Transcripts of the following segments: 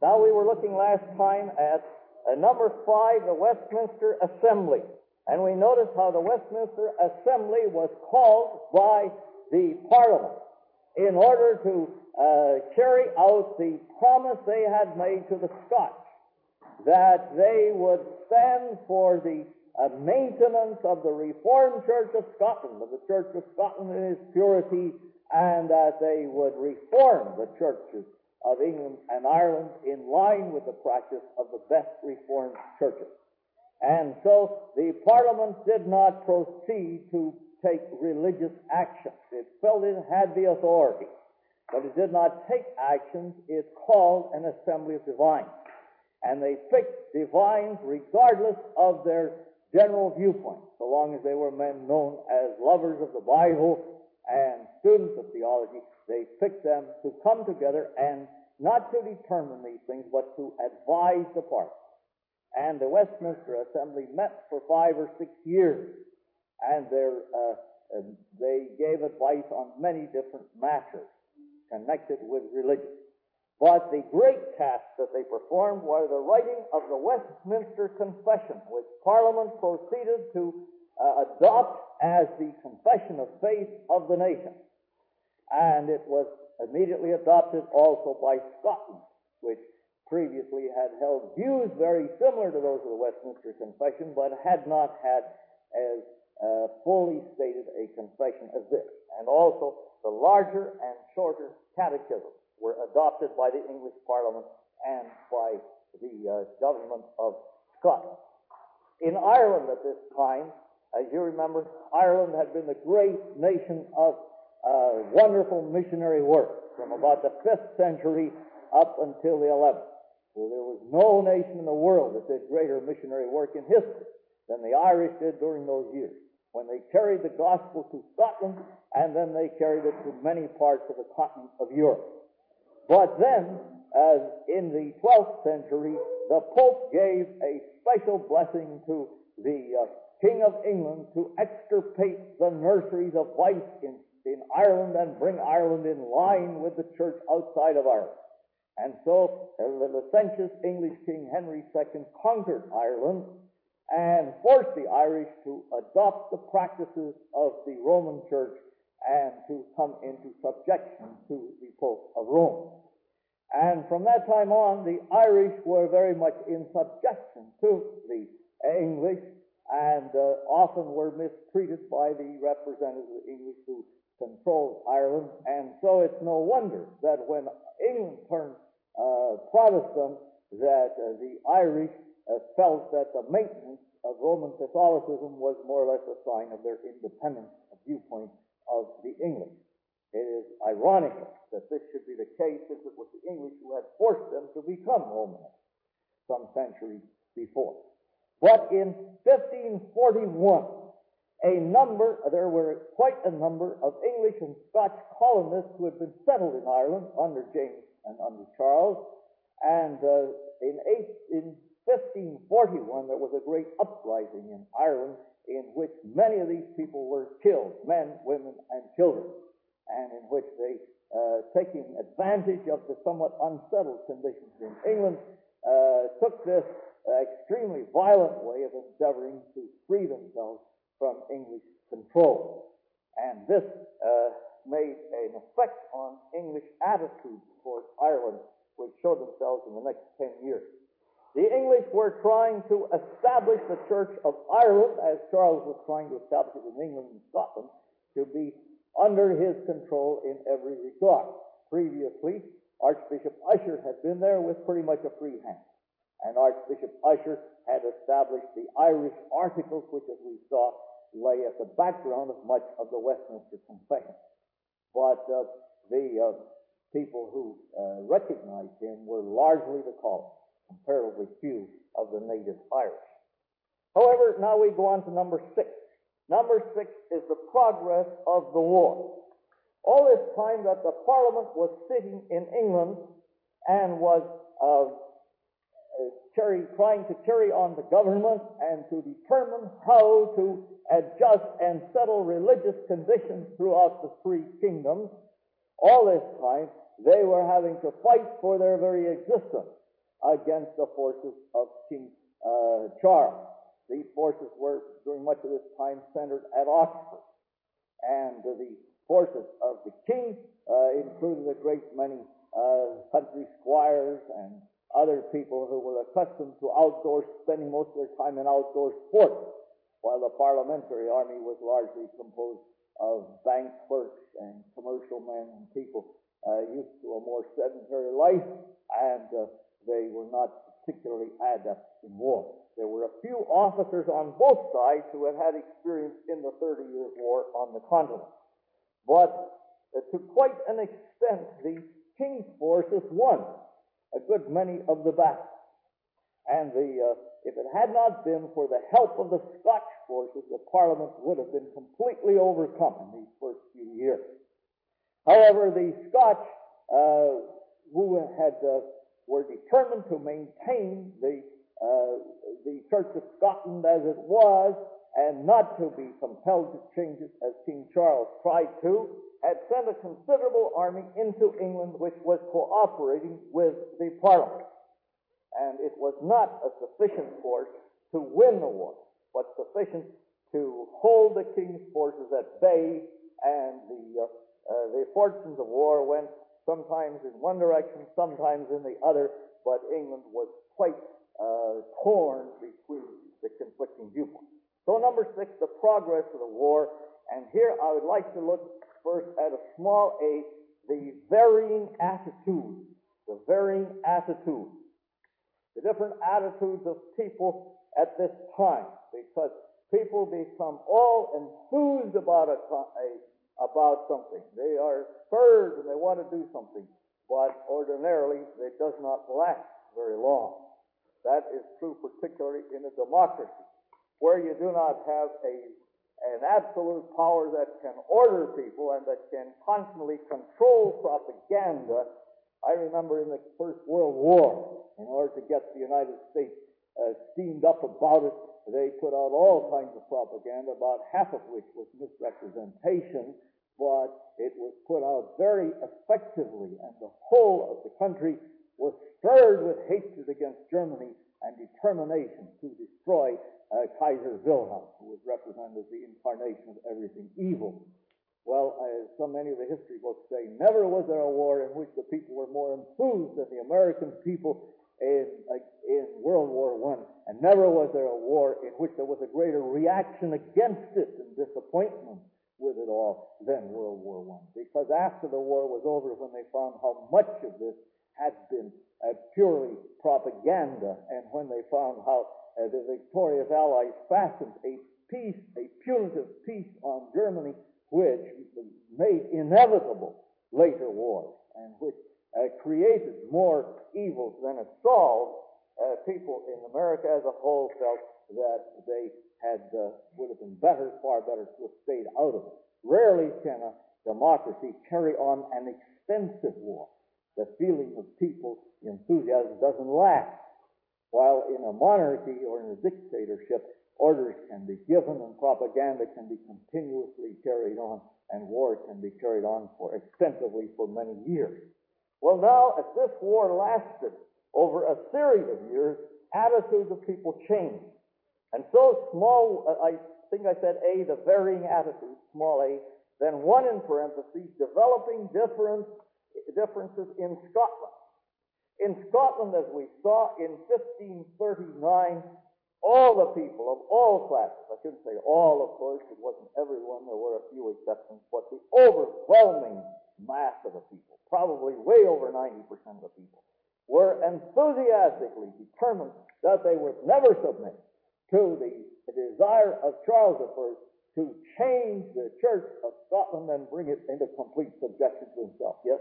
Now, we were looking last time at number 5, the Westminster Assembly. And we noticed how the Westminster Assembly was called by the Parliament in order to carry out the promise they had made to the Scots, that they would stand for the maintenance of the Reformed Church of Scotland, of the Church of Scotland in its purity, and that they would reform the churches of England and Ireland in line with the practice of the best Reformed churches. And so the Parliament did not proceed to take religious actions. It felt it had the authority, but it did not take actions. It called an assembly of divines. And they picked divines regardless of their general viewpoint, so long as they were men known as lovers of the Bible and students of theology. They picked them to come together and not to determine these things, but to advise the party. And the Westminster Assembly met for 5 or 6 years, and they gave advice on many different matters connected with religion. But the great task that they performed was the writing of the Westminster Confession, which Parliament proceeded to adopt as the confession of faith of the nation. And it was immediately adopted also by Scotland, which previously had held views very similar to those of the Westminster Confession, but had not had as fully stated a confession as this. And also the larger and shorter catechisms were adopted by the English Parliament and by the government of Scotland. In Ireland at this time, as you remember, Ireland had been the great nation of wonderful missionary work from about the 5th century up until the 11th. So there was no nation in the world that did greater missionary work in history than the Irish did during those years, when they carried the gospel to Scotland, and then they carried it to many parts of the continent of Europe. But then, in the 12th century, the Pope gave a special blessing to the King of England to extirpate the nurseries of vice in Ireland and bring Ireland in line with the church outside of Ireland. And so the licentious English King Henry II conquered Ireland and forced the Irish to adopt the practices of the Roman Church and to come into subjection to the Pope of Rome. And from that time on, the Irish were very much in subjection to the English, and often were mistreated by the representatives of the English who controlled Ireland. And so it's no wonder that when England turned Protestant, that the Irish felt that the maintenance of Roman Catholicism was more or less a sign of their independence of viewpoint of the English. It is ironical that this should be the case, since it was the English who had forced them to become Romanists some centuries before. But in 1541, there were quite a number of English and Scotch colonists who had been settled in Ireland under James and under Charles. And in 1541, there was a great uprising in Ireland in which many of these people were killed, men, women, and children, and in which they, taking advantage of the somewhat unsettled conditions in England, took this extremely violent way of endeavoring to free themselves from English control. And this made an effect on English attitudes towards Ireland, which showed themselves in the next 10 years. The English were trying to establish the Church of Ireland, as Charles was trying to establish it in England and Scotland, to be under his control in every regard. Previously, Archbishop Usher had been there with pretty much a free hand. And Archbishop Usher had established the Irish Articles, which, as we saw, lay at the background of much of the Westminster Confession. But the people who recognized him were largely the colonists, comparatively few of the native Irish. However, now we go on to number 6. Number 6 is the progress of the war. All this time that the Parliament was sitting in England and was trying to carry on the government and to determine how to adjust and settle religious conditions throughout the 3 kingdoms, all this time they were having to fight for their very existence. against the forces of King Charles. These forces were, during much of this time, centered at Oxford. And the forces of the king included a great many country squires and other people who were accustomed to spending most of their time in outdoor sports, while the parliamentary army was largely composed of bank clerks and commercial men and people used to a more sedentary life, and they were not particularly adept in war. There were a few officers on both sides who had experience in the 30 Years' War on the continent. But to quite an extent, the king's forces won a good many of the battles. And if it had not been for the help of the Scotch forces, the Parliament would have been completely overcome in these first few years. However, the Scotch, were determined to maintain the Church of Scotland as it was, and not to be compelled to change it as King Charles tried to, had sent a considerable army into England which was cooperating with the Parliament. And it was not a sufficient force to win the war, but sufficient to hold the king's forces at bay, and the fortunes of war went sometimes in one direction, sometimes in the other, but England was quite torn between the conflicting viewpoints. So number 6, the progress of the war, and here I would like to look first at a small a, the varying attitudes, the different attitudes of people at this time, because people become all enthused about something. They are spurred and they want to do something, but ordinarily it does not last very long. That is true particularly in a democracy, where you do not have an absolute power that can order people and that can constantly control propaganda. I remember in the First World War, in order to get the United States steamed up about it, they put out all kinds of propaganda, about half of which was misrepresentation, but it was put out very effectively, and the whole of the country was stirred with hatred against Germany and determination to destroy Kaiser Wilhelm, who was represented as the incarnation of everything evil. Well, as so many of the history books say, never was there a war in which the people were more enthused than the American people in World War I, and never was there a war in which there was a greater reaction against it and disappointment with it all than World War I. Because after the war was over, when they found how much of this had been purely propaganda, and when they found how the victorious Allies fastened a punitive peace on Germany, which made inevitable later wars, and which created more evils than it solved, people in America as a whole felt that they would have been far better to have stayed out of it. Rarely can a democracy carry on an extensive war. The feeling of people's enthusiasm doesn't last, while in a monarchy or in a dictatorship, orders can be given and propaganda can be continuously carried on, and war can be carried on extensively for many years. Well, now, as this war lasted over a series of years, attitudes of people changed. And so small, I think I said A, the varying attitudes, small a, then one in parentheses, developing differences in Scotland. In Scotland, as we saw in 1539, all the people of all classes, I shouldn't say all, of course, it wasn't everyone, there were a few exceptions, but the overwhelming mass of the people, probably way over 90% of the people, were enthusiastically determined that they would never submit to the desire of Charles I to change the Church of Scotland and bring it into complete subjection to himself. Yes?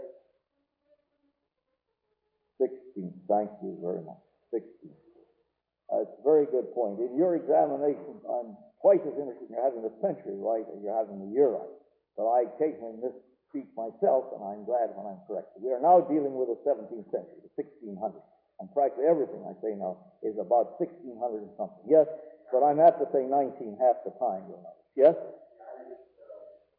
16. Thank you very much. 16. It's a very good point. In your examinations, I'm twice as interested in your having the century right as you're having the year right. But I occasionally misspeak myself, and I'm glad when I'm corrected. We are now dealing with the 17th century, the 1600s. And practically everything I say now is about 1600 and something. Yes, but I'm apt to say 19 half the time, you'll notice. Yes?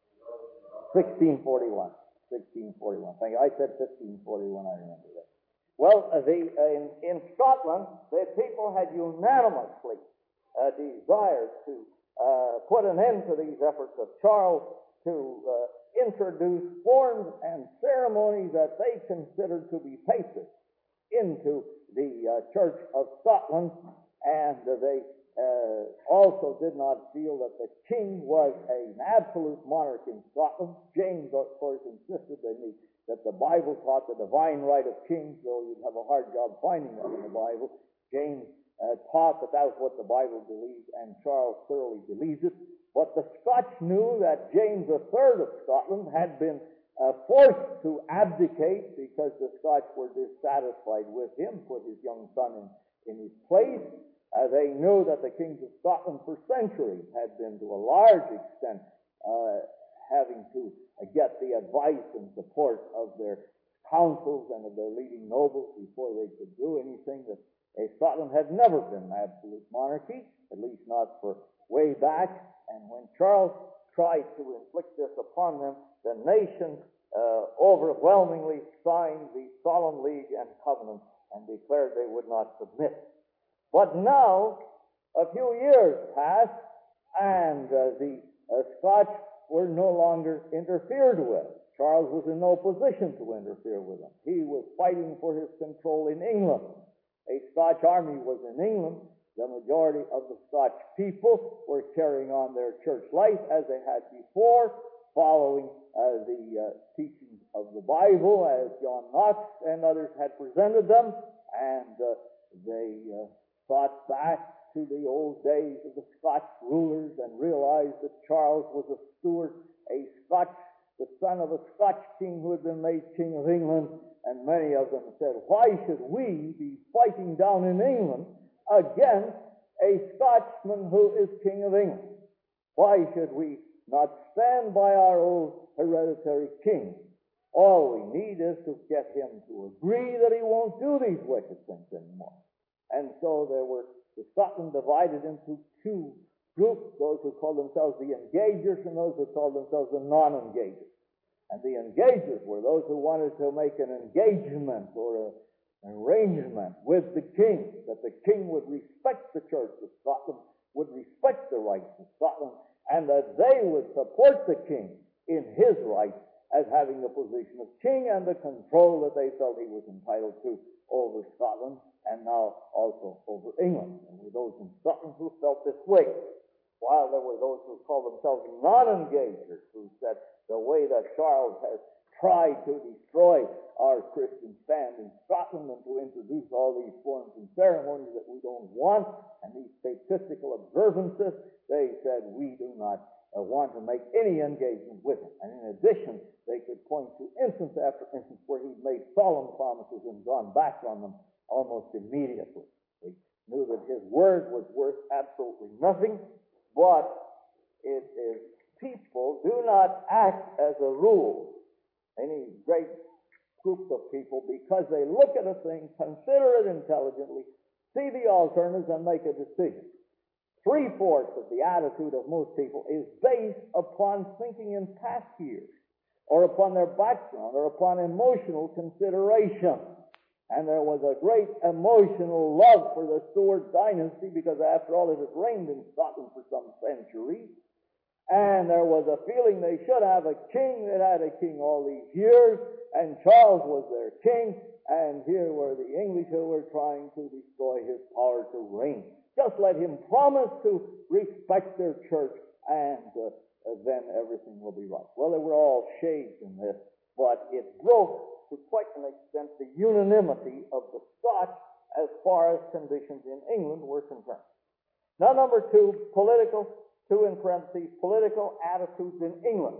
1641. 1641. Thank you. I said 1541, I remember that. Well, in Scotland, the people had unanimously desired to put an end to these efforts of Charles to introduce forms and ceremonies that they considered to be papist into the Church of Scotland, and they also did not feel that the king was an absolute monarch in Scotland. James, of course, insisted that the Bible taught the divine right of kings, though you'd have a hard job finding that in the Bible. James taught that that was what the Bible believed, and Charles thoroughly believes it. But the Scotch knew that James III of Scotland had been forced to abdicate because the Scotch were dissatisfied with him, put his young son in his place. They knew that the kings of Scotland for centuries had been, to a large extent, having to get the advice and support of their councils and of their leading nobles before they could do anything. That Scotland had never been an absolute monarchy, at least not for way back. And when Charles tried to inflict this upon them, the nation overwhelmingly signed the Solemn League and Covenant and declared they would not submit. But now, a few years passed, and the Scotch were no longer interfered with. Charles was in no position to interfere with them. He was fighting for his control in England. A Scotch army was in England. The majority of the Scotch people were carrying on their church life as they had before, following the teachings of the Bible as John Knox and others had presented them, and they thought back to the old days of the Scotch rulers and realized that Charles was a Stuart, the son of a Scotch king who had been made king of England, and many of them said, why should we be fighting down in England against a Scotchman who is king of England? Why should we not stand by our old hereditary king? All we need is to get him to agree that he won't do these wicked things anymore. And so there were Scotland divided into two groups, those who called themselves the Engagers and those who called themselves the Non-Engagers. And the Engagers were those who wanted to make an engagement or an arrangement with the king, that the king would respect the Church of Scotland, would respect the rights of Scotland, and that they would support the king in his rights as having the position of king and the control that they felt he was entitled to over Scotland and now also over England. And there were those in Scotland who felt this way, while there were those who called themselves non-engagers, who said the way that Charles has tried to destroy our Christian stand in Scotland and to introduce all these forms and ceremonies that we don't want and these statistical observances, they said we do not want to make any engagement with him. And in addition, they could point to instance after instance where he'd made solemn promises and gone back on them almost immediately. They knew that his word was worth absolutely nothing, but it is people do not act as a rule, any great groups of people, because they look at a thing, consider it intelligently, see the alternatives, and make a decision. 3/4 of the attitude of most people is based upon thinking in past years, or upon their background, or upon emotional consideration. And there was a great emotional love for the Stuart dynasty, because after all, it had reigned in Scotland for some centuries. And there was a feeling they should have a king. They'd had a king all these years, and Charles was their king, and here were the English who were trying to destroy his power to reign. Just let him promise to respect their church, and then everything will be right. Well, they were all shades in this, but it broke to quite an extent the unanimity of the Scotch as far as conditions in England were concerned. Now, number two, political attitudes in England.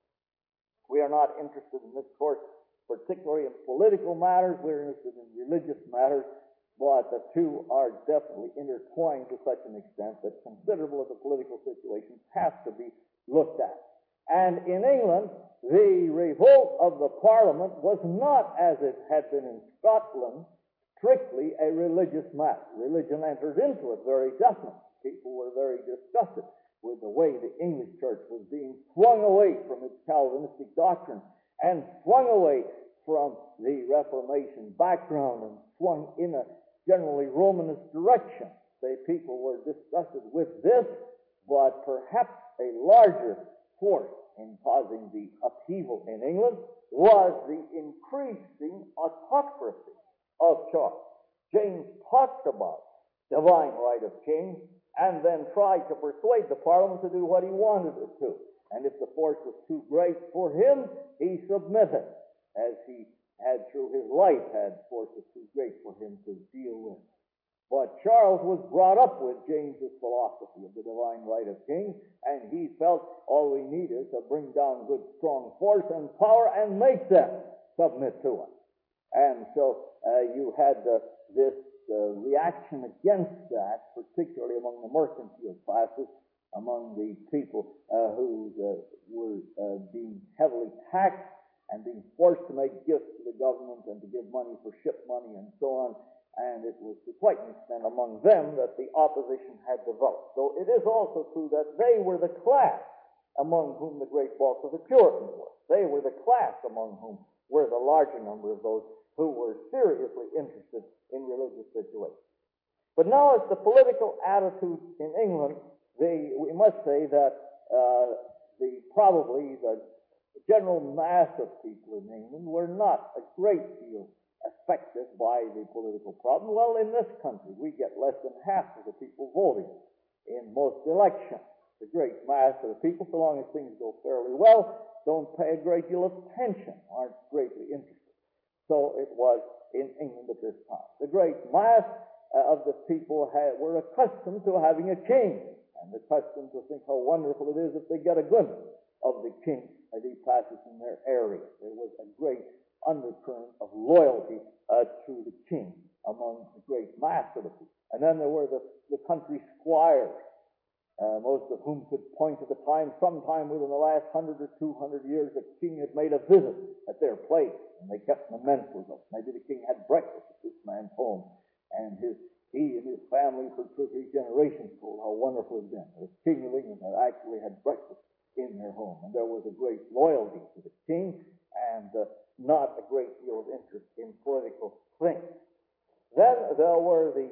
We are not interested in this course particularly in political matters. We're interested in religious matters, but the two are definitely intertwined to such an extent that considerable of the political situations have to be looked at. And in England, the revolt of the Parliament was not, as it had been in Scotland, strictly a religious matter. Religion entered into it very definitely. People were very disgusted with the way the English church was being swung away from its Calvinistic doctrine and swung away from the Reformation background and swung in a generally Romanist direction. The people were disgusted with this, but perhaps a larger force in causing the upheaval in England was the increasing autocracy of Charles. James talked about divine right of kings and then tried to persuade the Parliament to do what he wanted it to. And if the force was too great for him, he submitted, as he had through his life had forces too great for him to deal with. But Charles was brought up with James's philosophy of the divine right of kings, and he felt all we need is to bring down good, strong force and power and make them submit to us. And so you had this reaction against that, particularly among the mercantile classes, among the people who were being heavily taxed and being forced to make gifts to the government and to give money for ship money and so on. And it was to quite an extent among them that the opposition had developed. So it is also true that they were the class among whom the great bulk of the Puritans were. They were the class among whom were the larger number of those who were seriously interested in religious situations. But now as the political attitude in England, we must say that probably the general mass of people in England were not a great deal affected by the political problem. Well, in this country, we get less than half of the people voting in most elections. The great mass of the people, so long as things go fairly well, don't pay a great deal of attention, aren't greatly interested. So it was in England at this time. The great mass of the people were accustomed to having a king, and accustomed to think how wonderful it is if they get a glimpse of the king as he passes in their area. There was a great undercurrent of loyalty to the king among the great mass of the people. And then there were the country squires, most of whom could point to the time, sometime within the last 100 or 200 years, the king had made a visit at their place, and they kept mementos of it. Maybe the king had breakfast at this man's home, and he and his family for 2 or 3 generations told how wonderful it had been. The king of England had actually had breakfast in their home, and there was a great loyalty to the king, and not a great deal of interest in political things. Then there were the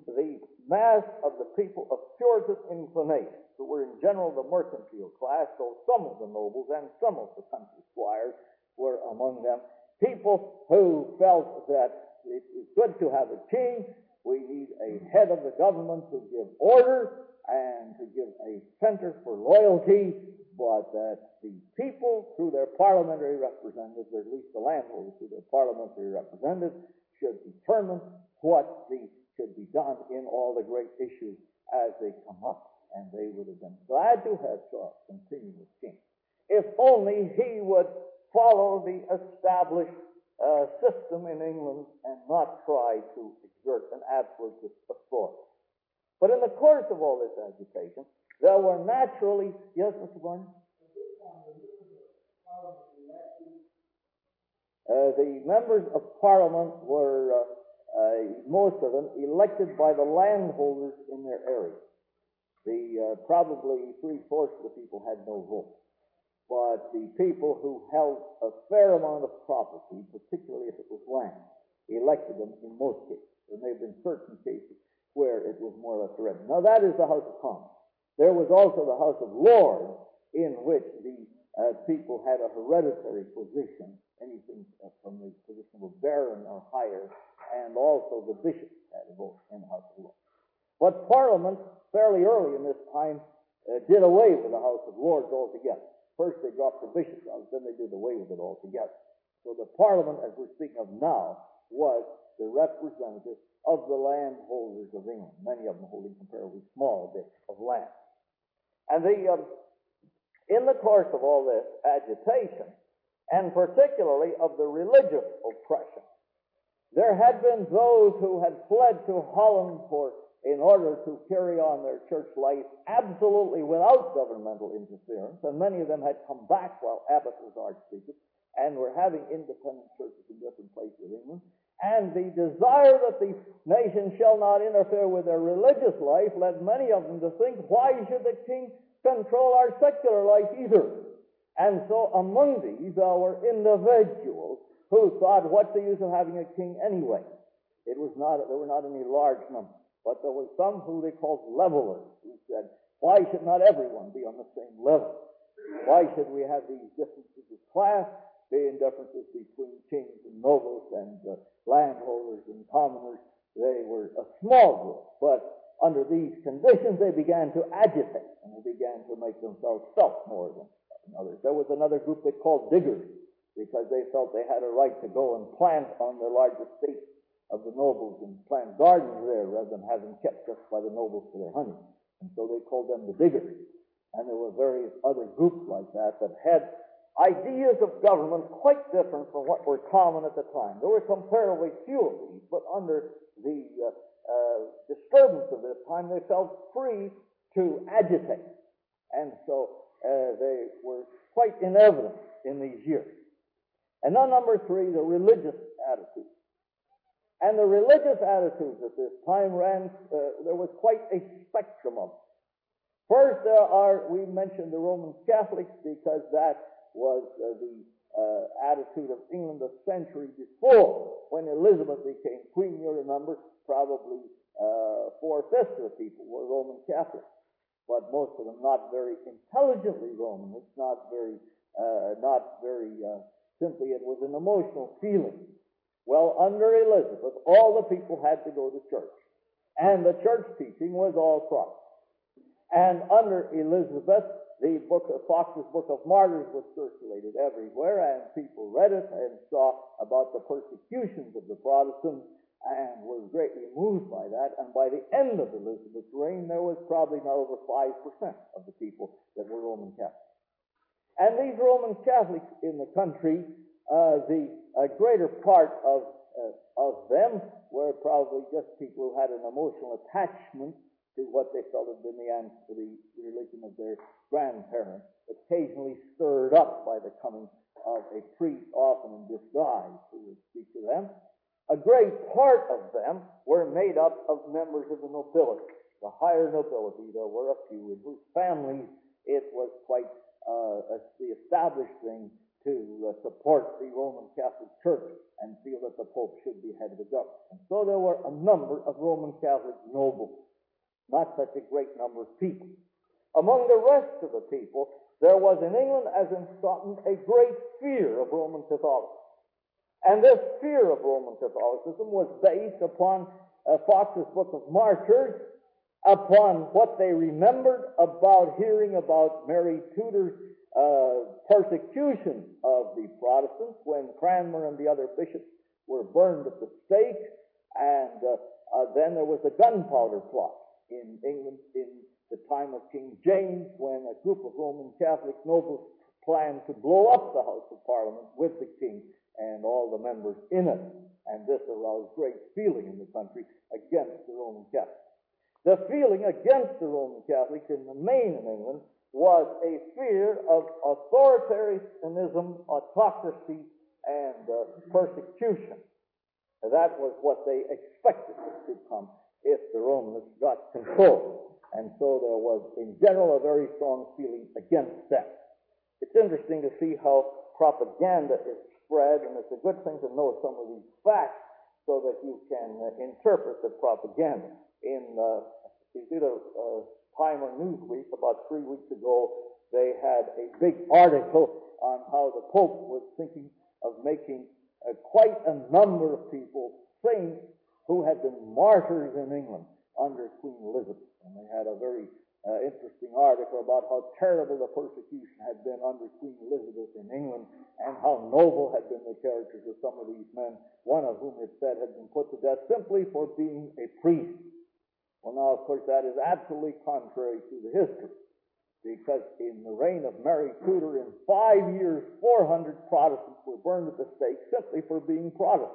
mass of the people of Puritan inclination, who were in general the mercantile class, though some of the nobles and some of the country squires were among them. People who felt that it is good to have a king, we need a head of the government to give order and to give a center for loyalty, but that the people, through their parliamentary representatives, or at least the landholders through their parliamentary representatives, should determine what should be done in all the great issues as they come up. And they would have been glad to have Charles continue as king, if only he would follow the established system in England and not try to exert an absolute authority. But in the course of all this agitation, there were naturally, yes, Mr. Barney? The members of Parliament were, most of them, elected by the landholders in their area. Probably 3/4 of the people had no vote. But the people who held a fair amount of property, particularly if it was land, elected them in most cases. There may have been certain cases where it was more or less hereditary. Now that is the House of Commons. There was also the House of Lords, in which the people had a hereditary position, anything from the position of a baron or higher, and also the bishops had a vote in the House of Lords. But Parliament, fairly early in this time, did away with the House of Lords altogether. First they dropped the bishops out, then they did away with it altogether. So the Parliament, as we're speaking of now, was the representative of the landholders of England, many of them holding comparatively small bits of land. And in the course of all this agitation, and particularly of the religious oppression, there had been those who had fled to Holland in order to carry on their church life absolutely without governmental interference, and many of them had come back while Abbott was Archbishop, and were having independent churches in different places of England. And the desire that the nation shall not interfere with their religious life led many of them to think, why should the king control our secular life either? And so among these there were individuals who thought, what's the use of having a king anyway? There were not any large numbers. But there were some who they called levelers, who said, why should not everyone be on the same level? Why should we have these differences of class, being differences between kings and nobles and landholders and commoners? They were a small group, but under these conditions they began to agitate, and they began to make themselves felt more than others. There was another group they called diggers, because they felt they had a right to go and plant on the large estates of the nobles and plant gardens there rather than having kept just by the nobles for their honey. And so they called them the diggers. And there were various other groups like that that had ideas of government quite different from what were common at the time. There were comparatively few of these, but under the disturbance of this time, they felt free to agitate. And so they were quite in evidence in these years. And now number 3, the religious attitude. And the religious attitudes at this time there was quite a spectrum of them. First, we mentioned the Roman Catholics because that was the attitude of England a century before. When Elizabeth became queen, you remember, probably 4/5 of the people were Roman Catholics. But most of them not very intelligently Roman. It's not very simply it was an emotional feeling. Well, under Elizabeth, all the people had to go to church. And the church teaching was all Protestant. And under Elizabeth, the Fox's Book of Martyrs was circulated everywhere, and people read it and saw about the persecutions of the Protestants and were greatly moved by that. And by the end of Elizabeth's reign, there was probably not over 5% of the people that were Roman Catholics. And these Roman Catholics in the country, the greater part of them were probably just people who had an emotional attachment to what they felt had been the religion of their grandparents, occasionally stirred up by the coming of a priest, often in disguise, who would speak to them. A great part of them were made up of members of the nobility, the higher nobility. There were a few in whose families it was quite the established thing to support the Roman Catholic Church and feel that the Pope should be head of the government. And so there were a number of Roman Catholic nobles, not such a great number of people. Among the rest of the people, there was in England, as in Scotland, a great fear of Roman Catholicism. And this fear of Roman Catholicism was based upon Fox's Book of Martyrs, upon what they remembered about hearing about Mary Tudor's persecution of the Protestants when Cranmer and the other bishops were burned at the stake, and then there was the gunpowder plot in England in the time of King James, when a group of Roman Catholic nobles planned to blow up the House of Parliament with the king and all the members in it. And this aroused great feeling in the country against the Roman Catholics. The feeling against the Roman Catholics in the main in England was a fear of authoritarianism, autocracy, and persecution. That was what they expected to come if the Romans got control. And so there was, in general, a very strong feeling against that. It's interesting to see how propaganda is spread, and it's a good thing to know some of these facts so that you can interpret the propaganda. In either Time or Newsweek, about 3 weeks ago, they had a big article on how the Pope was thinking of making quite a number of people saints who had been martyrs in England under Queen Elizabeth. And they had a very interesting article about how terrible the persecution had been under Queen Elizabeth in England, and how noble had been the characters of some of these men, one of whom it said had been put to death simply for being a priest. Well, now, of course, that is absolutely contrary to the history, because in the reign of Mary Tudor, in 5 years, 400 Protestants were burned at the stake simply for being Protestants.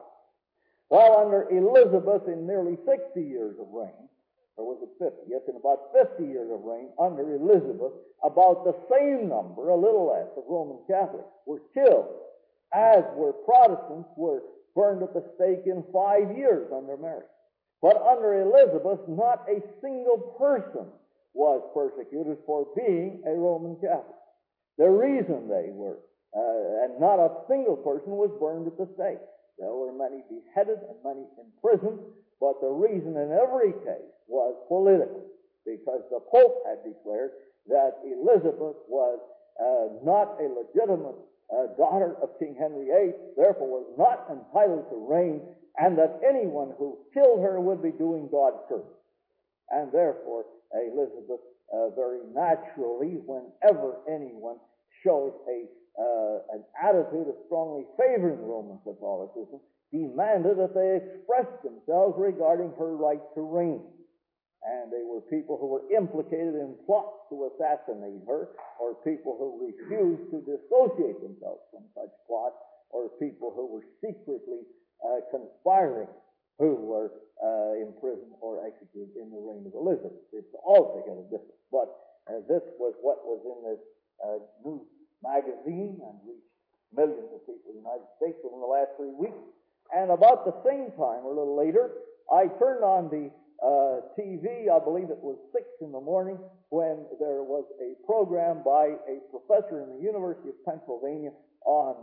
While under Elizabeth, in nearly 60 years of reign, or was it 50? Yes, in about 50 years of reign, under Elizabeth, about the same number, a little less, of Roman Catholics were killed, as were Protestants were burned at the stake in 5 years under Mary. But under Elizabeth, not a single person was persecuted for being a Roman Catholic. The reason they were and not a single person was burned at the stake. There were many beheaded and many imprisoned, but the reason in every case was political, because the Pope had declared that Elizabeth was not a legitimate daughter of King Henry VIII, therefore was not entitled to reign, and that anyone who killed her would be doing God service. And therefore, Elizabeth, very naturally, whenever anyone shows an attitude of strongly favoring Roman Catholicism, demanded that they express themselves regarding her right to reign. And they were people who were implicated in plots to assassinate her, or people who refused to dissociate themselves from such plots, or people who were secretly conspiring, who were imprisoned or executed in the reign of Elizabeth. It's altogether different. But this was what was in this news magazine and reached millions of people in the United States within the last 3 weeks. And about the same time, or a little later, I turned on the TV, I believe it was 6 in the morning, when there was a program by a professor in the University of Pennsylvania on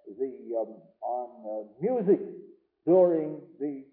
music during the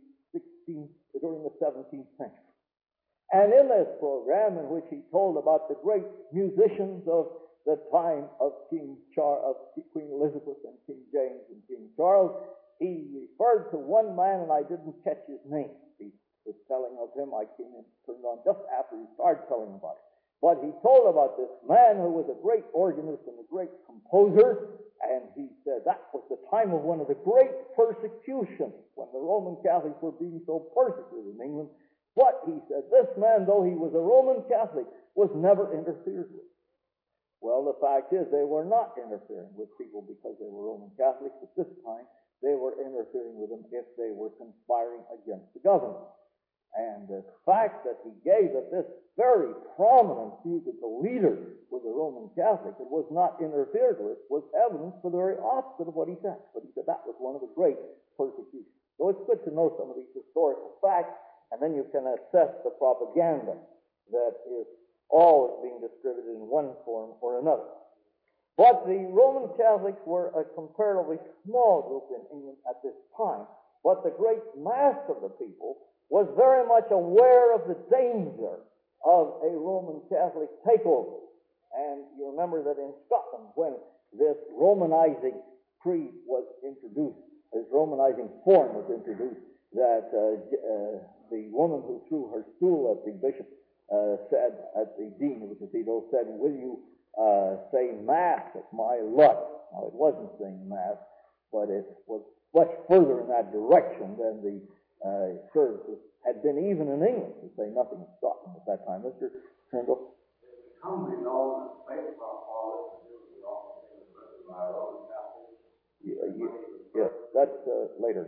17th century. And in this program, in which he told about the great musicians of the time of Queen Elizabeth and King James and King Charles, he referred to one man, and I didn't catch his name. He was telling of him. I came in, turned on just after he started telling about it. But he told about this man who was a great organist and a great composer, and he said that was the time of one of the great persecutions, when the Roman Catholics were being so persecuted in England. But he said, this man, though he was a Roman Catholic, was never interfered with. Well, the fact is, they were not interfering with people because they were Roman Catholics. At this time, they were interfering with them if they were conspiring against the government. And the fact that he gave that this very prominent musical leader was a Roman Catholic and was not interfered with was evidence for the very opposite of what he said. But he said that was one of the great persecutions. So it's good to know some of these historical facts, and then you can assess the propaganda that is always being distributed in one form or another. But the Roman Catholics were a comparatively small group in England at this time, but the great mass of the people was very much aware of the danger of a Roman Catholic takeover. And you remember that in Scotland, when this Romanizing creed was introduced, this Romanizing form was introduced, that the woman who threw her stool at the bishop said, at the dean of the cathedral, said, will you say Mass at my lust? Now, it wasn't saying Mass, but it was much further in that direction than the services had been even in England, to say nothing in Scotland at that time. Mr. Turnbull? Come we know that based on all this, we also think it's written by Roman Catholics. Yes, that's later.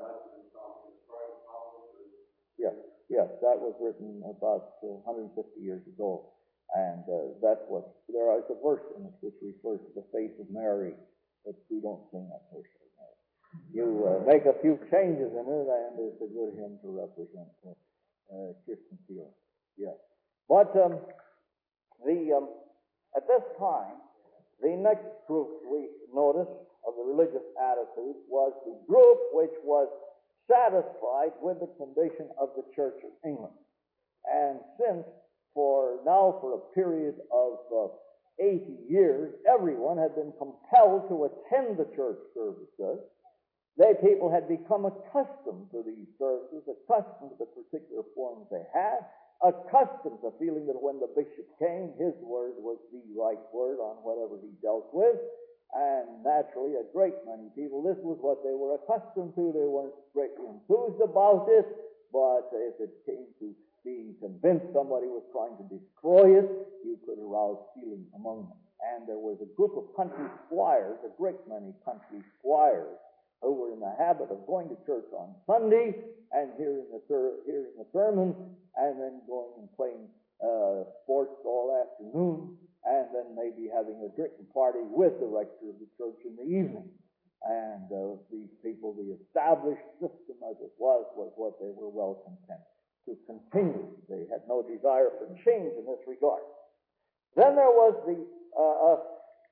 Yes, that was written about 150 years ago. And that's what, there is a verse in it which refers to the face of Mary, but we don't sing that verse right now. You make a few changes in it, and it's a good hymn to represent Christian feeling. Yes. But at this time, the next group we noticed of the religious attitude was the group which was satisfied with the condition of the Church of England. And since for a period of 80 years, everyone had been compelled to attend the church services, they people had become accustomed to these services, accustomed to the particular forms they had, accustomed to feeling that when the bishop came, his word was the right word on whatever he dealt with. And naturally, a great many people, this was what they were accustomed to. They weren't greatly enthused about it, but if it came to being convinced somebody was trying to destroy it, you could arouse feeling among them. And there was a group of country squires, a great many country squires, who were in the habit of going to church on Sunday and hearing the sermon, and then going and playing sports all afternoon, and then maybe having a drinking party with the rector of the church in the evening. And these people, the established system as it was what they were well content to continue. They had no desire for change in this regard. Then there was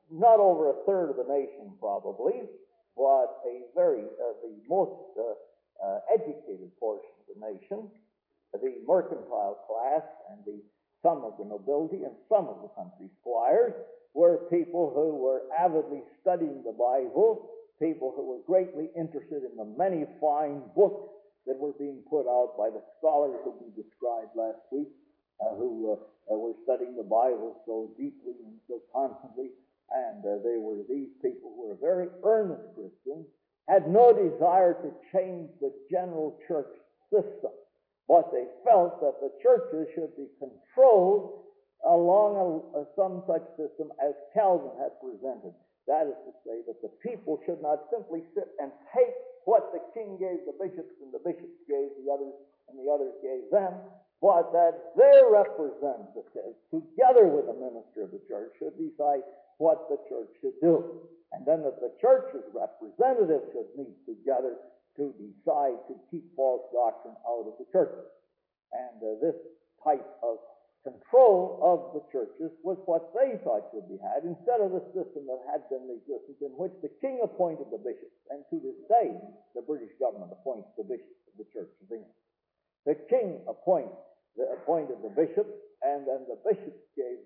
not over a third of the nation probably, but the most educated portion of the nation, the mercantile class and some of the nobility and some of the country squires, were people who were avidly studying the Bible, people who were greatly interested in the many fine books that were being put out by the scholars who we described last week, who were studying the Bible so deeply and so constantly. And they were these people who were very earnest Christians, had no desire to change the general church system, but they felt that the churches should be controlled along some such system as Calvin had presented. That is to say that the people should not simply sit and take what the king gave the bishops and the bishops gave the others and the others gave them, but that their representatives, together with the minister of the church, should decide what the church should do. And then that the church's representatives should meet together to decide to keep false doctrine out of the churches. And this type of control of the churches was what they thought should be had, instead of the system that had been in existence in which the king appointed the bishops. And to this day, the British government appoints the bishops of the Church of England. The king appointed the bishops, and then the bishops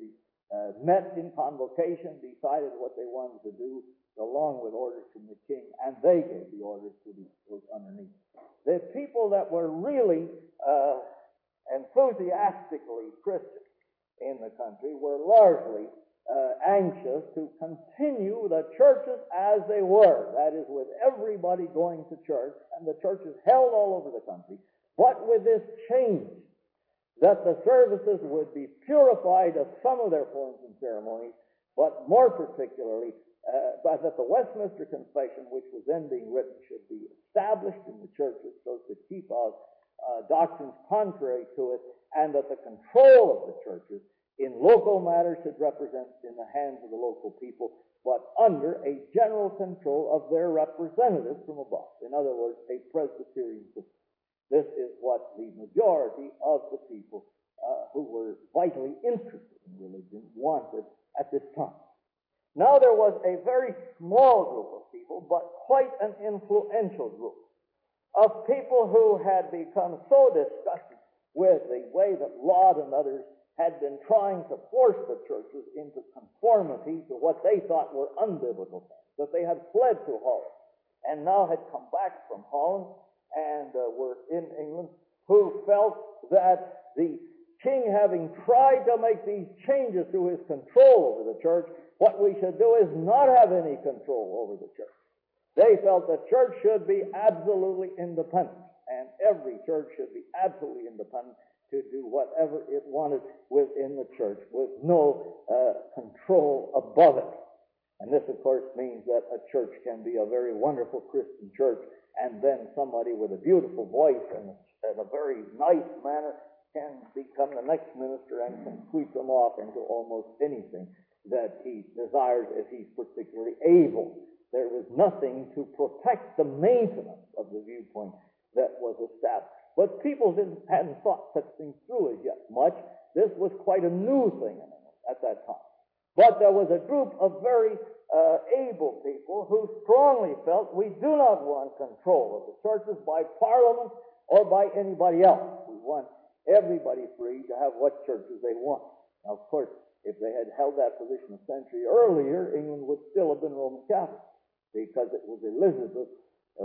met in convocation, decided what they wanted to do, along with orders from the king, and they gave the orders to those underneath. The people that were really enthusiastically Christian in the country were largely anxious to continue the churches as they were, that is, with everybody going to church, and the churches held all over the country, but with this change, that the services would be purified of some of their forms and ceremonies, but more particularly, but that the Westminster Confession, which was then being written, should be established in the churches so as to keep out doctrines contrary to it, and that the control of the churches in local matters should represent in the hands of the local people, but under a general control of their representatives from above. In other words, a Presbyterian system. This is what the majority of the people who were vitally interested in religion wanted at this time. Now there was a very small group of people, but quite an influential group of people who had become so disgusted with the way that Laud and others had been trying to force the churches into conformity to what they thought were unbiblical things, that they had fled to Holland and now had come back from Holland and were in England, who felt that the king, having tried to make these changes to his control over the church, what we should do is not have any control over the church. They felt the church should be absolutely independent, and every church should be absolutely independent to do whatever it wanted within the church, with no control above it. And this, of course, means that a church can be a very wonderful Christian church, and then somebody with a beautiful voice and a very nice manner can become the next minister and can sweep them off into almost anything that he desires if he's particularly able. There was nothing to protect the maintenance of the viewpoint that was established. But people hadn't thought such things through as yet much. This was quite a new thing at that time. But there was a group of very able people who strongly felt we do not want control of the churches by Parliament or by anybody else. We want everybody free to have what churches they want. Now, of course, if they had held that position a century earlier, England would still have been Roman Catholic, because it was Elizabeth's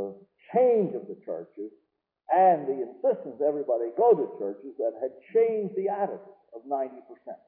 change of the churches and the insistence everybody go to churches that had changed the attitude of 90%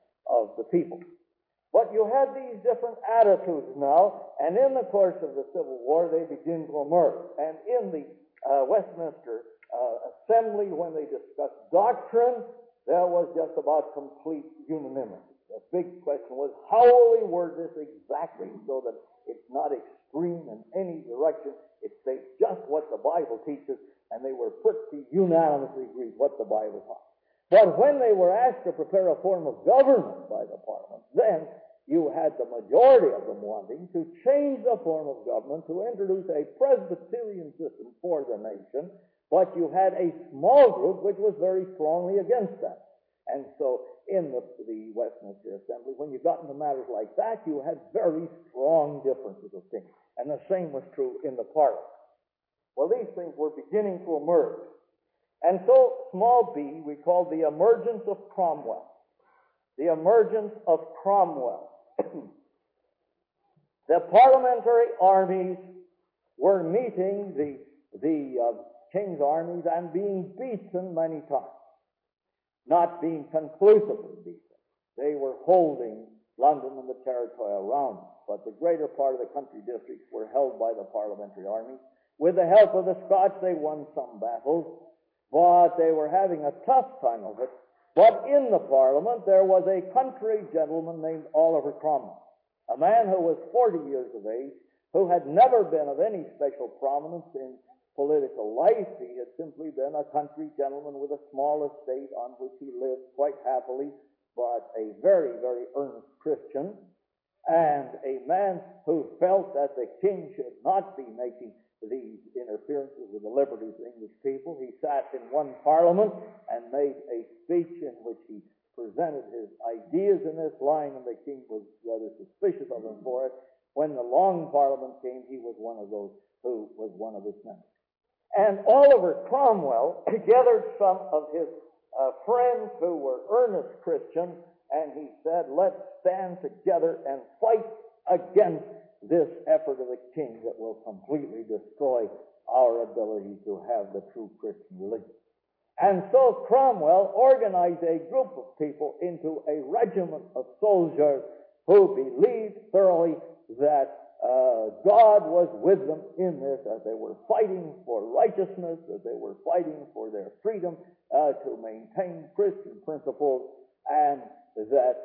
of the people. But you had these different attitudes now, and in the course of the Civil War, they begin to emerge. And in the Westminster Assembly, when they discussed doctrine, there was just about complete unanimity. The big question was, how will we word this exactly so that it's not extreme in any direction? It states just what the Bible teaches, and they were pretty unanimously agreed what the Bible taught. But when they were asked to prepare a form of government by the Parliament, then you had the majority of them wanting to change the form of government to introduce a Presbyterian system for the nation, but you had a small group which was very strongly against that. And so in the Westminster Assembly, when you got into matters like that, you had very strong differences of opinion. And the same was true in the Parliament. Well, these things were beginning to emerge. And so, small b, we called the emergence of Cromwell. The emergence of Cromwell. The parliamentary armies were meeting the king's armies and being beaten many times. Not being conclusively beaten. They were holding London and the territory around it, but the greater part of the country districts were held by the parliamentary armies. With the help of the Scots, they won some battles, but they were having a tough time of it. But in the Parliament, there was a country gentleman named Oliver Cromwell, a man who was 40 years of age, who had never been of any special prominence in political life. He had simply been a country gentleman with a small estate on which he lived quite happily, but a very, very earnest Christian, and a man who felt that the king should not be making these interferences with the liberties of the English people. He sat in one parliament and made a speech in which he presented his ideas in this line, and the king was rather suspicious of him for it. When the Long Parliament came, he was one of those who was one of its members. And Oliver Cromwell gathered some of his friends who were earnest Christians, and he said, let's stand together and fight against this effort of the king that will completely destroy our ability to have the true Christian religion. And so Cromwell organized a group of people into a regiment of soldiers who believed thoroughly that God was with them in this, that they were fighting for righteousness, that they were fighting for their freedom to maintain Christian principles, and that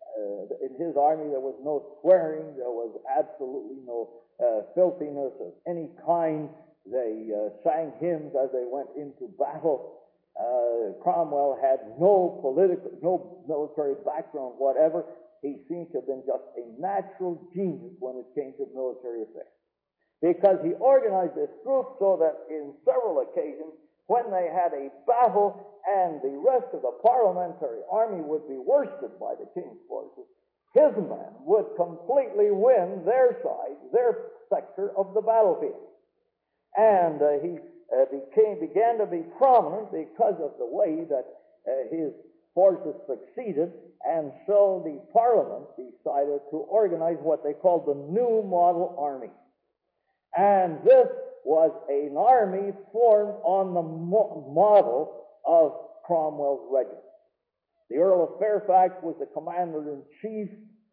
in his army there was no swearing, there was absolutely no filthiness of any kind. They sang hymns as they went into battle. Cromwell had no military background whatever. He seems to have been just a natural genius when it came to military affairs, because he organized this group so that in several occasions, when they had a battle and the rest of the parliamentary army would be worsted by the king's forces, his men would completely win their side, their sector of the battlefield. And he began to be prominent because of the way that his forces succeeded, and so the Parliament decided to organize what they called the New Model Army. And this was an army formed on the model of Cromwell's regiment. The Earl of Fairfax was the commander-in-chief,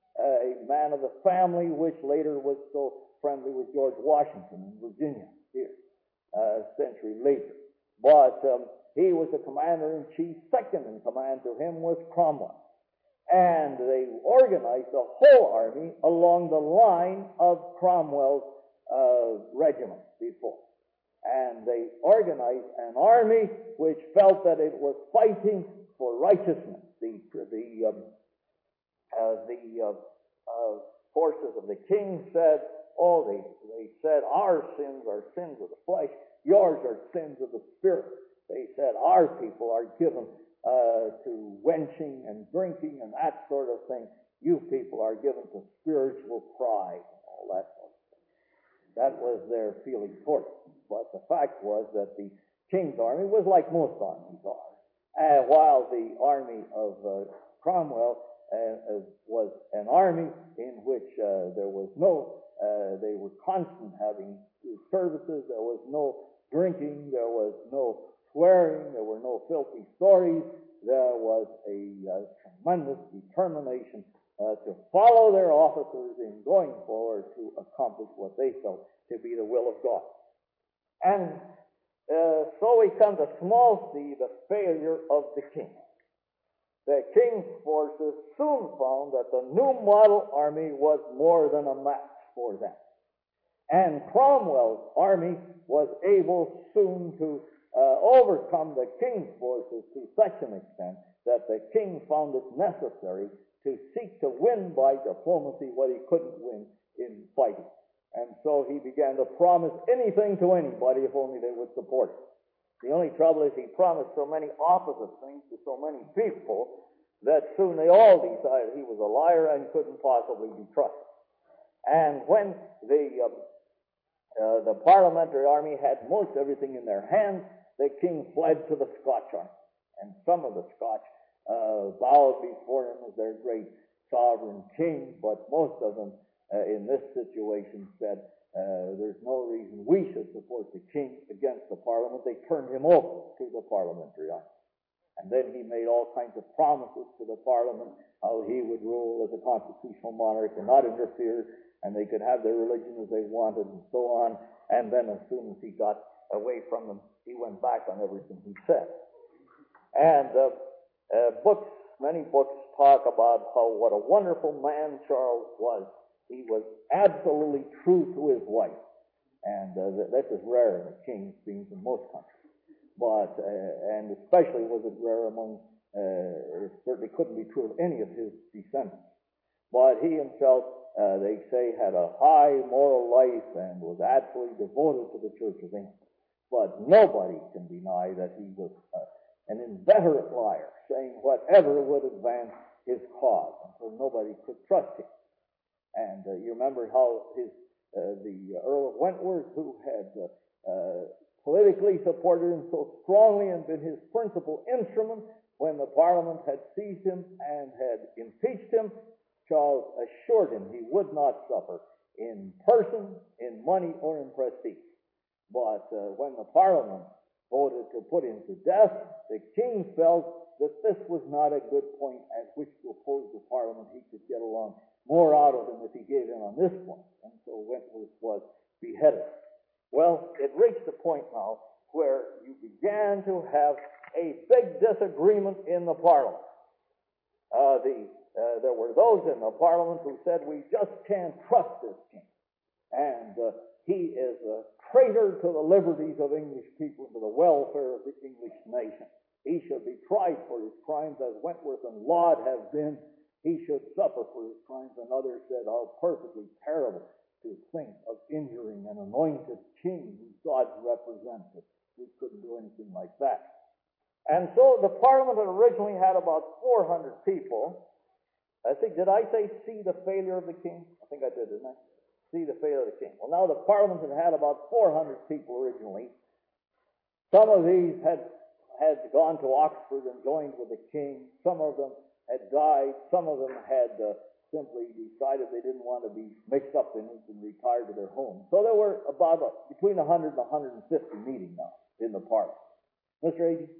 a man of the family, which later was so friendly with George Washington in Virginia, here, a century later. But he was the commander-in-chief. Second in command to him was Cromwell. And they organized the whole army along the line of Cromwell's regiment before. And they organized an army which felt that it was fighting for righteousness. The forces of the king said, they said, our sins are sins of the flesh, yours are sins of the spirit. They said, our people are given to wenching and drinking and that sort of thing. You people are given to spiritual pride and all that sort of thing. That was their feeling for it. But the fact was that the king's army was like most armies are. While the army of Cromwell was an army in which there was no, they were constant having services, there was no drinking, there was no swearing, there were no filthy stories, there was a tremendous determination to follow their officers in going forward to accomplish what they felt to be the will of God. And so we come to small c, the failure of the king. The king's forces soon found that the New Model Army was more than a match for them. And Cromwell's army was able soon to overcome the king's forces to such an extent that the king found it necessary to seek to win by diplomacy what he couldn't win in fighting. And so he began to promise anything to anybody if only they would support him. The only trouble is he promised so many opposite things to so many people that soon they all decided he was a liar and couldn't possibly be trusted. And when the parliamentary army had most everything in their hands, the king fled to the Scotch army. And some of the Scotch bowed before him as their great sovereign king, but most of them in this situation said, there's no reason we should support the king against the parliament. They turned him over to the parliamentary army. And then he made all kinds of promises to the parliament, how he would rule as a constitutional monarch and not interfere, and they could have their religion as they wanted and so on. And then as soon as he got away from them, he went back on everything he said. And many books talk about what a wonderful man Charles was. He was absolutely true to his wife. And this is rare in the king's beings in most countries. But, and especially was it rare among, it certainly couldn't be true of any of his descendants. But he himself, they say, had a high moral life and was absolutely devoted to the Church of England. But nobody can deny that he was an inveterate liar, saying whatever would advance his cause, and so nobody could trust him. And you remember how the Earl of Wentworth, who had politically supported him so strongly and been his principal instrument, when the Parliament had seized him and had impeached him, Charles assured him he would not suffer in person, in money, or in prestige. But when the Parliament voted to put him to death, the king felt that this was not a good point at which to oppose the Parliament. He could get along more out of him if he gave in on this point. And so Wentworth was beheaded. Well, it reached a point now where you began to have a big disagreement in the Parliament. There were those in the Parliament who said, we just can't trust this king. And he is a traitor to the liberties of English people and to the welfare of the English nation. He should be tried for his crimes as Wentworth and Laud have been. He should suffer for his crimes. And others said, how perfectly terrible to think of injuring an anointed king who's God's representative. We couldn't do anything like that. And so the Parliament had originally had about 400 people. I think, did I say see the failure of the king? I think I did, didn't I? See the failure of the king. Well, now the Parliament had about 400 people originally. Some of these had gone to Oxford and joined with the king. Some of them had died. Some of them had simply decided they didn't want to be mixed up in it and retired to their homes. So there were about between 100 and 150 meeting now in the Parliament. Mr. Agee?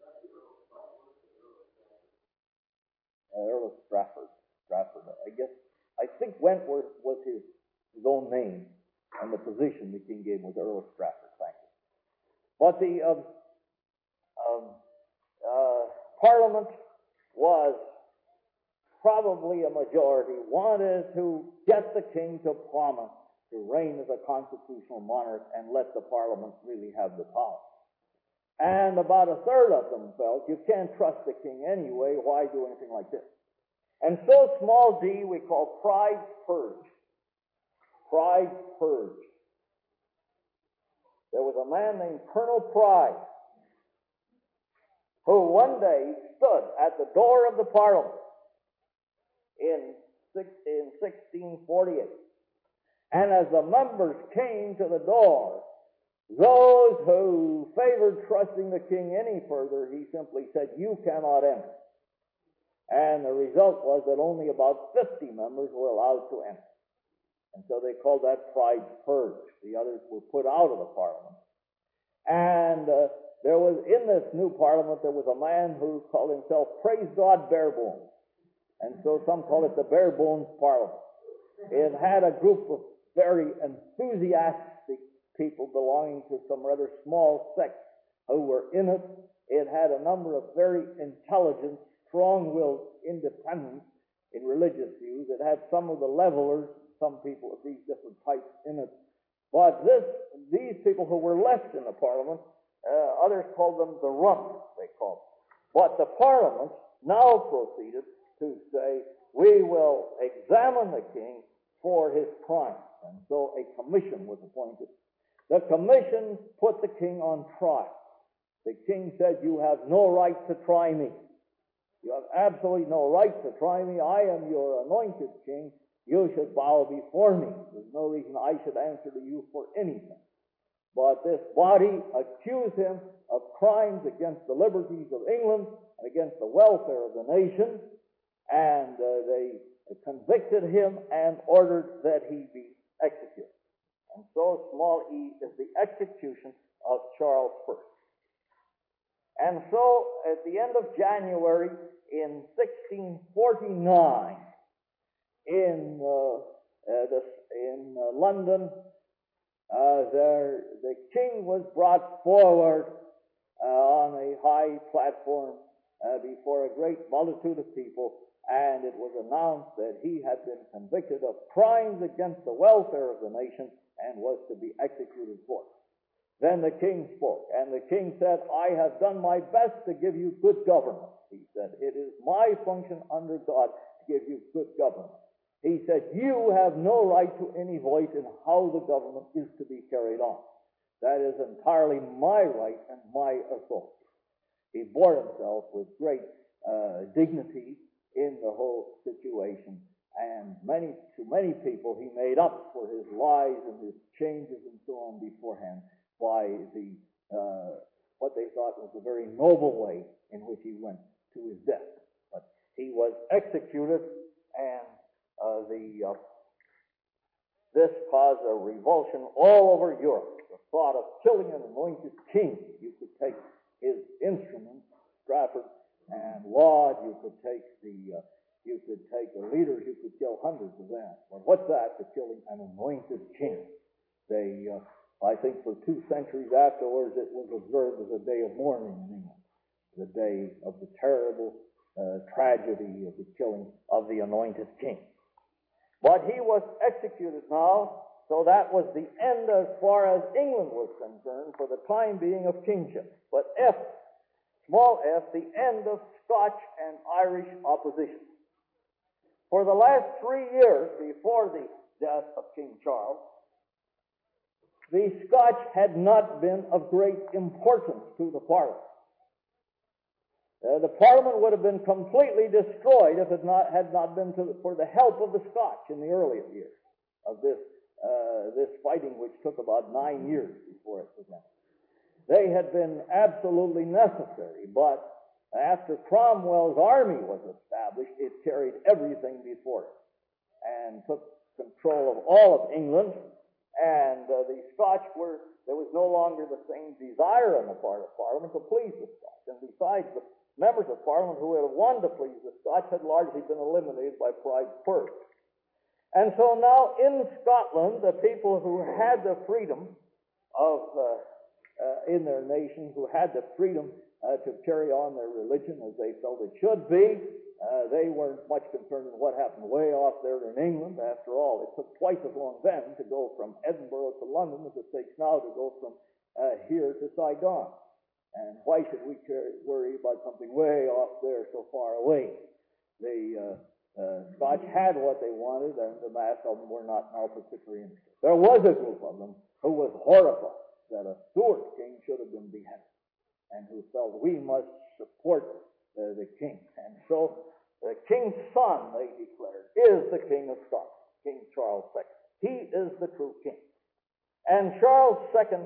Earl of Strafford. I think Wentworth was his own name, and the position the king gave was Earl of Strafford. Thank you. But the Parliament was probably a majority, wanted to get the king to promise to reign as a constitutional monarch and let the Parliament really have the power. And about a third of them felt, you can't trust the king anyway, why do anything like this? And so small d we call pride purged. Pride purged. There was a man named Colonel Pride who one day stood at the door of the Parliament in 1648. And as the members came to the door, those who favored trusting the king any further, he simply said, you cannot enter. And the result was that only about 50 members were allowed to enter. And so they called that pride purged. The others were put out of the Parliament. And there was, in this new Parliament, there was a man who called himself, praise God, Barebones. And so some call it the Barebones Parliament. It had a group of very enthusiastic people belonging to some rather small sects who were in it. It had a number of very intelligent, strong-willed independents in religious views. It had some of the levelers, some people of these different types in it. But these people who were left in the Parliament, others called them the Rump, they called them. But the Parliament now proceeded to say, we will examine the king for his crimes. And so a commission was appointed. The commission put the king on trial. The king said, "You have no right to try me. You have absolutely no right to try me. I am your anointed king. You should bow before me. There's no reason I should answer to you for anything." But this body accused him of crimes against the liberties of England and against the welfare of the nation, and they convicted him and ordered that he be executed. And so small e is the execution of Charles I. And so at the end of January in 1649, in London, the king was brought forward on a high platform before a great multitude of people, and it was announced that he had been convicted of crimes against the welfare of the nation and was to be executed for it. Then the king spoke, and the king said, "I have done my best to give you good government." He said, "It is my function under God to give you good government." He said, "You have no right to any voice in how the government is to be carried on. That is entirely my right and my authority." He bore himself with great dignity in the whole situation, and to many people he made up for his lies and his changes and so on beforehand by what they thought was a very noble way in which he went to his death. But he was executed, and this caused a revulsion all over Europe. The thought of killing an anointed king. You could take his instruments, Strafford and Laud. You could take the leaders. You could kill hundreds of them. But what's that to killing an anointed king? I think for 2 centuries afterwards, it was observed as a day of mourning in England, the day of the terrible tragedy of the killing of the anointed king. But he was executed now, so that was the end as far as England was concerned for the time being of kingship. But small f, the end of Scotch and Irish opposition. For the last 3 years before the death of King Charles, the Scotch had not been of great importance to the Parliament. The Parliament would have been completely destroyed if it had not been for the help of the Scotch in the earlier years of this fighting, which took about 9 years before it began. They had been absolutely necessary, but after Cromwell's army was established, it carried everything before it and took control of all of England, and the Scotch there was no longer the same desire on the part of Parliament to please the Scotch, and besides, the members of Parliament who had wanted to please the Scotch had largely been eliminated by Pride first. And so now in Scotland, the people who had the freedom in their nation, who had the freedom to carry on their religion as they felt it should be, they weren't much concerned with what happened way off there in England. After all, it took twice as long then to go from Edinburgh to London as it takes now to go from here to Saigon. And why should we worry about something way off there so far away? The Scotch had what they wanted, and the mass of them were not now particularly interested. There was a group of them who was horrified that a Stuart king should have been beheaded, and who felt we must support the king. And so the king's son, they declared, is the King of Scotland, King Charles II. He is the true king. And Charles II,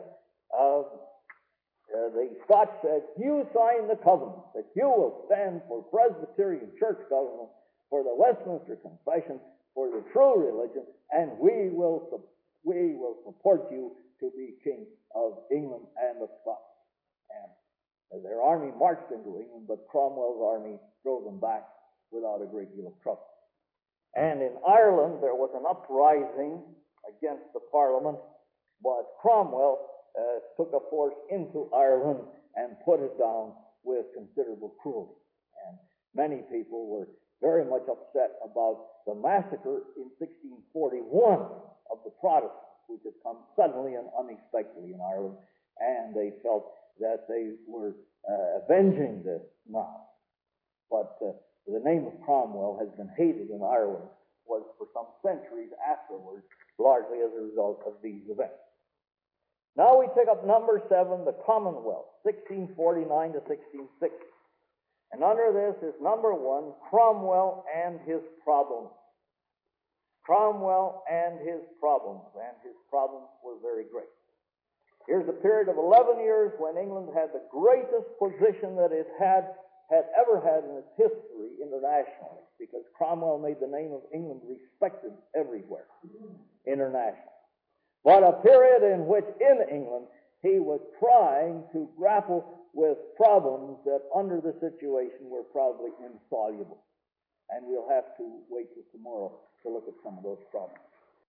the Scotch said, "You sign the covenant that you will stand for Presbyterian church government, for the Westminster Confession, for the true religion, and we will support you to be king of England and of Scotland." And their army marched into England, but Cromwell's army drove them back without a great deal of trouble. And in Ireland, there was an uprising against the Parliament, but Cromwell took a force into Ireland and put it down with considerable cruelty. And many people were very much upset about the massacre in 1641 of the Protestants, which had come suddenly and unexpectedly in Ireland, and they felt that they were avenging this now. But the name of Cromwell has been hated in Ireland, was for some centuries afterwards, largely as a result of these events. Now we take up number 7, the Commonwealth, 1649 to 1660. And under this is number 1, Cromwell and his problems. Cromwell and his problems. And his problems were very great. Here's a period of 11 years when England had the greatest position that it had ever had in its history internationally, because Cromwell made the name of England respected everywhere internationally. But a period in which in England he was trying to grapple with problems that under the situation were probably insoluble. And we'll have to wait till tomorrow to look at some of those problems.